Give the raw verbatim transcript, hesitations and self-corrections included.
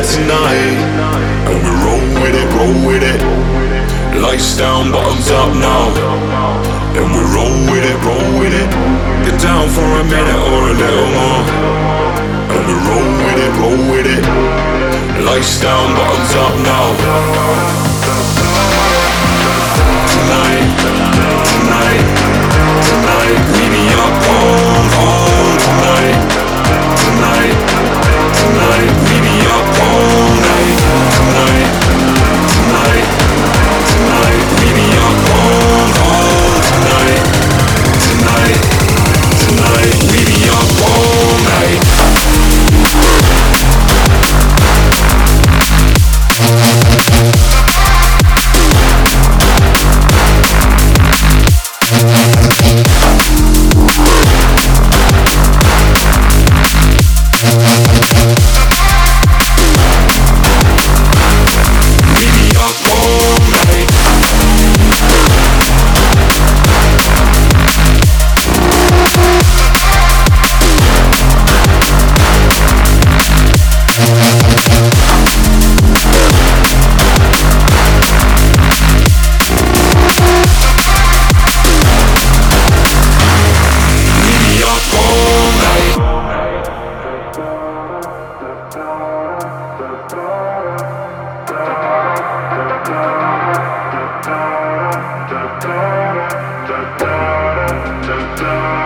tonight. And we roll with it, roll with it. Lights down, bottoms up now. And we roll with it, roll with it. Get down for a minute or a little more. And we roll with it, roll with it. Lights down, bottoms up now. Tonight, tonight, tonight, we be up all, all tonight. Tonight, tonight, we be up all night. Tonight, tonight, tonight, we be up all, all tonight. Tonight, tonight, we be up all night. Da da da da da da.